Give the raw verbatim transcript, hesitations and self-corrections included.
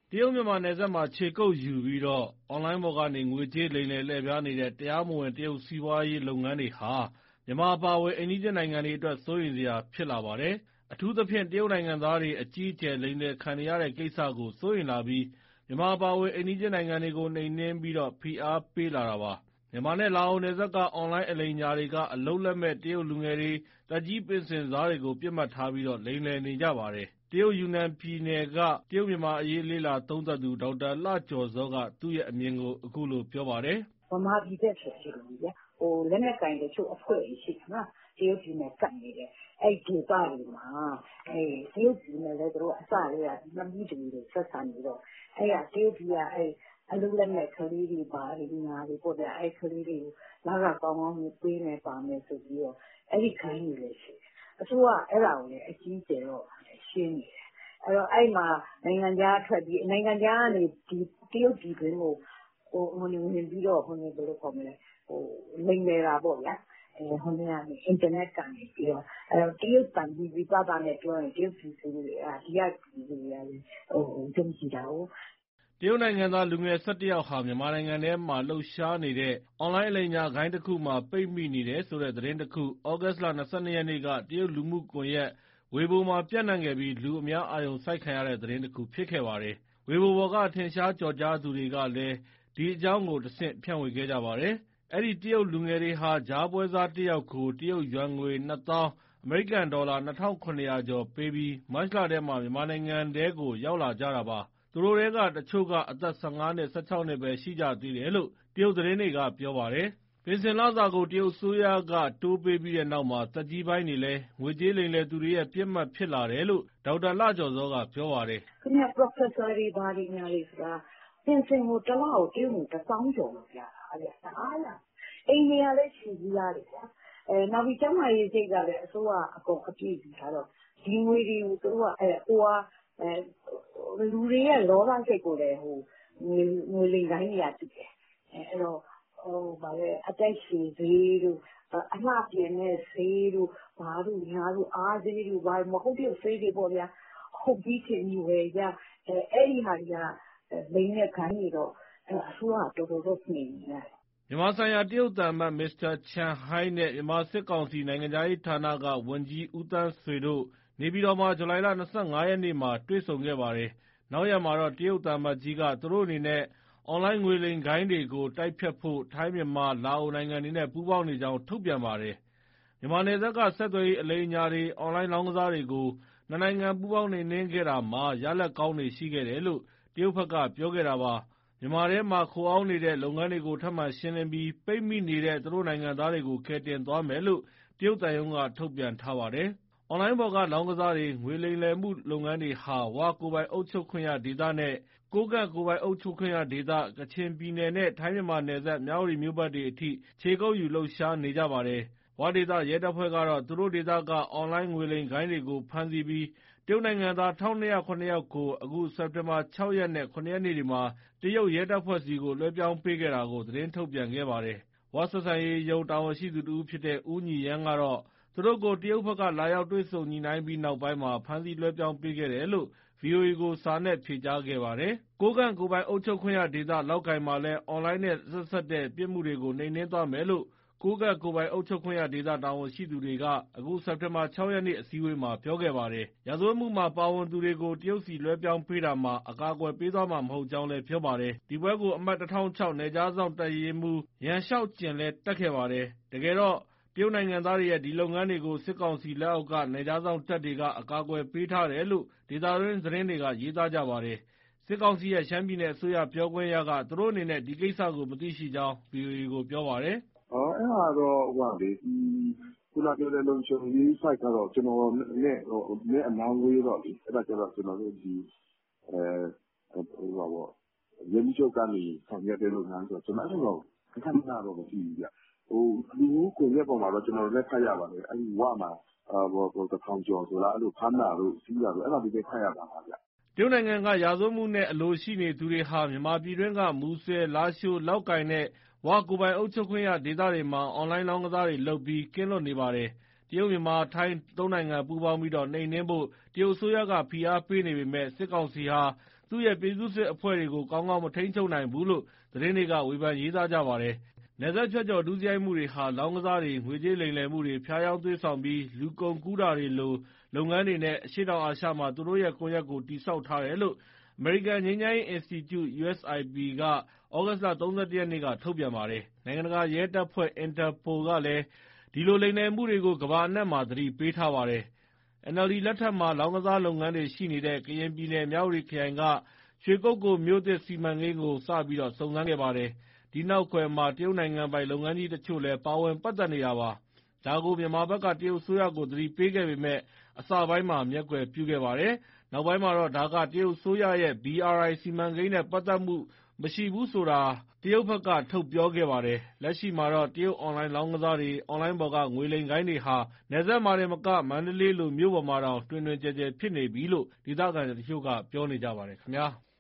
တရုတ်မြန်မာနယ်စပ်မှာခြေကုပ်ယူပြီးတော့အွန်လိုင်းပေါ်ကနေငွေကြေးလိမ်လည်လှည့်ဖြားနေတဲ့တရားမဝင်တရုတ်စီးပွားရေးလုပ်ငန်းတွေဟာမြန်မာအပါအဝင်အိမ်နီးချင်းနိုင်ငံတွေအတွက်စိုးရိမ်စရာဖြစ်လာပါတယ်။အထူးသဖြင့်တရုတ်နိုင်ငံသားတွေအကြီးအကျယ်လိမ်လည်ခံနေရတဲ့ကိစ္စကိုစိုးရိမ်လာပြီးမြန်မာအပါအဝင်အိမ်နီးချင်းနိုင်ငံတွေကိုနှိမ်နင်းပြီးတော့ဖိအားပေးလာတာပါ။မြန်မာနဲ့လာအိုနယ်စပ်ကအွန်လိုင်းအလိမ်ညာတွေကအလုပ်လက်မဲ့တရုတ်လူငယ်တွေသက်ကြီးပင်စင်စားတွေကိုပစ်မှတ်ထားပြီးတော့လိမ်လည်နေကြပါတယ်။တရုတ်ယူနန်ပြည်နယ်ကတရုတ်မြန်မာအရေးလေ့လာသုံးသပ်သူဒေါက်တာလှကျော်ဇောကသူ့ရဲ့အမြင်ကိုအခုလိုပြောပါတယ်။ဗမာပြည်သက်ဆိုရှိလို့ဗျာဟိုလက်နက်ကင်တချို့အဖွဲ့ရှိတယ်နော်တရုတ်ပြည်နယ်ကတ်နေတယ်အဲ့ဒီဒေသတွေမှာအဲတရုတ်ပြည်နယ်လည်းတို့အစလေးကနှမီးတူတွေဆက်ဆံနေတော့အဲ့ကတရုတ်ပြည်ကအဲ့အလုံးလက်မဲ့ကလေးတွေပါနေညာတွေပေါ့ဗျာအဲ့ကလေးတွေကိုလာကကောင်းကောင်းပေးနေပါမယ်ဆိုပြီးတော့အဲ့ဒီခိုင်းနေလေရှိအစိုးရအဲ့ဒါကိုလည်းအကြီးကျယ်တော့ရှင်းနေတယ်အဲ့တော့အဲ့မှာနိုင်ငံခြားထွက်ပြီးနိုင်ငံခြားကနေဒီတရုတ်ပြည်တွင်းကိုဟိုဟိုနေဝင်ပြီးတော့ဟိုနေဘယ်လိုခေါ်မလဲဟိုလိမ်နေတာပေါ့ဗျာအဲဟိုနေကနေအင်တာနက်ကနေပြီးတော့အဲတရုတ်တန်ပြီးပြီးသားနဲ့ပြောရင်တရုတ်ပြည်သူတွေအာဒီကပြည်သူတွေကလည်းဟိုတုံးကြည့်တာကိုတရုတ်နိုင်ငံသားလူငယ်၁၁ယောက်ဟာမြန်မာနိုင်ငံထဲမှာလှုပ်ရှားနေတဲ့အွန်လိုင်းအလိမ်ညာဂိုဏ်းတစ်ခုမှာပိတ်မိနေတယ်ဆိုတဲ့သတင်းတစ်ခုဩဂတ်စ်လ၂၂ရက်နေ့ကတရုတ်လူမှုကွန်ရက်ဝေဘိုမှာပြန့်နှံ့ခဲ့ပြီးလူအများအာရုံစိုက်ခံရတဲ့သတင်းတစ်ခုဖြစ်ခဲ့ပါတယ်။ဝေဘိုပေါ်ကထင်ရှားကျော်ကြားသူတွေကလည်းဒီအကြောင်းကိုတဆင့်ဖြန့်ဝေခဲ့ကြပါတယ်။အဲဒီတရုတ်လူငယ်တွေဟာကြားပွဲစားတစ်ယောက်ကိုတရုတ်ယွမ်ငွေနှစ်သောင်းအမေရိကန်ဒေါ်လာနှစ်ထောင်ခုနှစ်ရာကျော်ပေးပြီးမတ်လထဲမှာမြန်မာနိုင်ငံထဲကိုရောက်လာကြတာပါ။သူတို့ထဲကတချို့ကအသက်၁၅နှစ်၁၆နှစ်ပဲရှိကြသေးတယ်လို့တရုတ်သတင်းတွေကပြောပါတယ်။ပင်စင်လစာကိုတရုတ်အစိုးရကတိုးပေးပြီးတဲ့နောက်မှာသက်ကြီးပိုင်းတွေလည်းငွေကြေးလိမ်လည်သူတွေရဲ့ပစ်မှတ်ဖြစ်လာတယ်လို့ဒေါက်တာလှကျော်ဇောကပြောပါတယ်။ခင်ဗျ Professor တွေဘာတွေညာတွေဆိုတာပင်စင်ကိုတစ်လကိုတရုတ်ကိုတစ်သောင်းကျော်လို့ပြတာအဲ့ဒါအားလားအိမ်တွေကလည်းချီကြီးလားလေဗျာအဲနောက်ပြီးကျမရေးစိတ်ကလည်းအစိုးရအကုန်အပြည့်ပြီးထားတော့ဒီငွေတွေကိုသူတို့ကအဲဟိုကအဲလူတွေရဲ့လောဘစိတ်ကိုလည်းဟိုငွေငွေလိမ်တိုင်းတွေကသိတယ်အဲအဲ့တော့ဟိုဗာလေအတိုက်ရှိသေးတို့အလှပြင်တဲ့ဆေးတို့ဘာတို့ညာတို့အားသေးတို့ဘာမဟုတ်တဲ့ဆေးတွေပေါ့ဗျာဟုတ်ပြီးချင်ယူရကြအဲအဲ့ဒီဟာတွေကလိမ်တဲ့ခိုင်းနေတော့အစိုးရတော်တော်တော့နေနေရတယ်မြန်မာဆိုင်ရာတရုတ်သံအမတ်မစ္စတာချန်ဟိုင်းနဲ့မြန်မာစစ်ကောင်စီနိုင်ငံခြားရေးဌာနကဝန်ကြီးဦးသန်းဆွေတို့နေပြည်တော်မှာဇူလိုင်လ၂၅ရက်နေ့မှာတွေ့ဆုံခဲ့ပါတယ်။နောက်ရက်မှာတော့တရုတ်သံအမတ်ကြီးကသူတို့အနေနဲ့အွန်လိုင်းငွေလိမ်ဂိုဏ်းတွေကိုတိုက်ဖျက်ဖို့ထိုင်းမြန်မာလာအိုနိုင်ငံတွေနဲ့ပူးပေါင်းနေကြောင်းထုတ်ပြန်ပါတယ်။မြန်မာနယ်စပ်ကဆက်သွယ်ရေးအလိမ်အညာတွေအွန်လိုင်းလောင်းကစားတွေကိုနှစ်နိုင်ငံပူးပေါင်းနှိမ်နင်းခဲ့တာမှာရလဒ်ကောင်းတွေရှိခဲ့တယ်လို့တရုတ်ဘက်ကပြောခဲ့တာပါ။မြန်မာထဲမှာခိုအောင်းနေတဲ့လုပ်ငန်းတွေကိုထပ်မံရှင်းလင်းပြီးပိတ်မိနေတဲ့သူတို့နိုင်ငံသားတွေကိုကယ်တင်သွားမယ်လို့တရုတ်သံရုံးကထုတ်ပြန်ထားပါတယ်။အွန်လိုင်းပေါ်ကလောင်းကစားတွေငွေလိမ်လည်မှုလုပ်ငန်းတွေဟာဝကိုယ်ပိုင်အုပ်ချုပ်ခွင့်ရဒေသနဲ့ကိုးကန့်ကိုယ်ပိုင်အုပ်ချုပ်ခွင့်ရဒေသကချင်ပြည်နယ်နဲ့ထိုင်းမြန်မာနယ်စပ်မြဝတီမြို့ဘက်တွေအထိခြေကုပ်ယူလှုပ်ရှားနေကြပါတယ်။ဝဒေသရဲတပ်ဖွဲ့ကတော့သူတို့ဒေသကအွန်လိုင်းငွေလိမ်ဂိုဏ်းတွေကိုဖမ်းဆီးပြီးတရုတ်နိုင်ငံသား၁၂၀၇ယောက်ကိုအခုစက်တင်ဘာ၆ရက်နဲ့၇ရက်နေ့တွေမှာတရုတ်ရဲတပ်ဖွဲ့ဆီကိုလွှဲပြောင်းပေးခဲ့တာကိုသတင်းထုတ်ပြန်ခဲ့ပါတယ်။ဝဆက်ဆံရေးရုံးတာဝန်ရှိသူတစ်ဦးဖြစ်တဲ့ဦးညီရန်းကတော့သူတို့ကိုတရုတ်ဘက်ကလာရောက်တွေ့ဆုံညှိနှိုင်းပြီးနောက်ပိုင်းမှာဖမ်းဆီးလွှဲပြောင်းပေးခဲ့တယ်လို့ဗွီအိုအေကိုစာနဲ့ဖြေကြားခဲ့ပါတယ်။ကိုးကန့်ကိုယ်ပိုင်အုပ်ချုပ်ခွင့်ရဒေသလောက်ကိုင်မှာလည်းအွန်လိုင်းနဲ့ဆက်စပ်တဲ့ပြစ်မှုတွေကိုနှိမ်နင်းသွားမယ်လို့ကိုးကန့်ကိုယ်ပိုင်အုပ်ချုပ်ခွင့်ရဒေသတာဝန်ရှိသူတွေကအခုစက်တင်ဘာ၆ရက်နေ့အစည်းအဝေးမှာပြောခဲ့ပါတယ်။ရာဇဝတ်မှုမှာပါဝင်သူတွေကိုတရုတ်စီလွှဲပြောင်းပေးတာမှာအကာအကွယ်ပေးသွားမှာမဟုတ်ကြောင်းလည်းပြောပါတယ်။ဒီပွဲကိုအမှတ်၁၀၀၆နယ်ခြားစောင့်တပ်ရင်းမှူးရန်ရှောက်ကျင်လည်းတက်ခဲ့ပါတယ်။တကယ်တော့တရုတ်နိုင်ငံသားတွေရဲ့ဒီလုပ်ငန်းတွေကိုစစ်ကောင်စီလက်အောက်ကနယ်ခြားစောင့်တပ်တွေကအကာအကွယ်ပေးထားတယ်လို့ဒေသတွင်းသတင်းတွေကရေးသားကြပါတယ်။စစ်ကောင်စီရဲ့ရှမ်းပြည်နယ်အစိုးရပြောခွင့်ရကသူတို့အနေနဲ့ဒီကိစ္စကိုမသိရှိကြောင်းဗွီအိုအေကိုပြောပါတယ်။အော်အဲ့ဒါတော့ဟိုကလေဒီခုနပြောတဲ့လုံခြုံရေး site ကတော့ကျွန်တော်နဲ့ဟိုနဲ့အနားဝေးတော့လေအဲ့ဒါကျတော့ကျွန်တော်တို့ဒီအဲဟိုပါပေါ့ရင်းချုပ်ကနေဆောင်ရွက်တဲ့လုပ်ငန်းဆိုတော့ကျွန်တော်တော့ခက်ခက်နာတော့မကြည့်ဘူးဗျဟိုလူကိုရက်ပေါ်မှာတော့ကျွန်တော်လည်းဖတ်ရပါတယ်အဲ့ဒီဝမှာအာဘောတထောင်ကျော်ဆိုလားအဲ့လိုဖမ်းတာတို့စီးတာတို့အဲ့ဒါဒီပဲဖတ်ရတာပါဗျတရုတ်နိုင်ငံကရာဇဝတ်မှုနဲ့အလိုရှိနေသူတွေဟာမြန်မာပြည်တွင်းကမူဆယ်လားရှိုးလောက်ကိုင်နဲ့ဝကိုယ်ပိုင်အုပ်ချုပ်ခွင့်ရဒေသတွေမှာအွန်လိုင်းလောင်းကစားတွေလုပ်ပြီးကင်းလွတ်နေပါတယ်။တရုတ်မြန်မာထိုင်းသုံးနိုင်ငံပူးပေါင်းပြီးတော့နှိမ်နင်းဖို့တရုတ်အစိုးရကဖိအားပေးနေပေမဲ့စစ်ကောင်စီဟာသူ့ရဲ့ပြည်သူ့စစ်အဖွဲ့တွေကို ကောင်းကောင်းမထိန်းချုပ်နိုင်ဘူးလို့ သတင်းတွေက ဝေဖန်ရေးသားကြပါတယ်။ နယ်စပ်ဖြတ်ကျော် ဒုစရိုက်မှုတွေဟာ လောင်းကစားတွေ၊ ငွေကြေးလိမ်လည်မှုတွေ၊ ဖြားယောင်းသွေးဆောင်ပြီး လူကုန်ကူးတာတွေလို လုပ်ငန်းတွေနဲ့ အရှေ့တောင်အာရှမှာ သူတို့ရဲ့ကွန်ရက်ကို တည်ဆောက်ထားတယ်လို့ အမေရိကန် ငြိမ်းချမ်းရေးအင်စတီကျု (ယူ အက်စ် အိုင် ပီ) က သြဂုတ်လ ၃၁ ရက်နေ့က ထုတ်ပြန်ပါတယ်။ နိုင်ငံတကာရဲတပ်ဖွဲ့ Interpol ကလည်း ဒီလိုလိမ်လည်မှုတွေကို ကမ္ဘာအနှံ့မှာ သတိပေးထားပါတယ်။ အန် အယ်လ် ဒီ လက်ထက်မှာ လောင်းကစားလုပ်ငန်းတွေရှိနေတဲ့ ကရင်ပြည်နယ် မြဝတီခရိုင်က ရွှေကုက္ကိုမြို့သစ်စီမံကိန်းကို စပြီး စုံစမ်းခဲ့ပါတယ်။ ဒီနောက်ကွယ်မှာ တရုတ်နိုင်ငံပိုင် လုပ်ငန်းကြီးတချို့လည်း ပါဝင်ပတ်သက်နေတာပါ။ ဒါကို မြန်မာဘက်က တရုတ်အစိုးရကို သတိပေးခဲ့ပေမယ့် အစပိုင်းမှာ မျက်ကွယ်ပြုခဲ့ပါတယ်။ နောက်ပိုင်းမှာတော့ ဒါက တရုတ်အစိုးရရဲ့ ဘီ အာር အိုင် စီမံကိန်းနဲ့ ပတ်သက်မှုမရှိဘူးဆိုတာ တရုတ်ဘက်က ထုတ်ပြောခဲ့ပါတယ်။ လက်ရှိမှာတော့ တရုတ်အွန်လိုင်းလောင်းကစားတွေ၊ အွန်လိုင်းပေါ်က ငွေလိမ်ဂိုဏ်းတွေဟာ နယ်စပ်မှာတင်မက မန္တလေးလို မြို့ပေါ်မှာတောင် တွင်တွင်ကျယ်ကျယ်ဖြစ်နေပြီလို့ ဒေသခံတချို့က ပြောနေကြပါတယ်ခင်ဗျာ။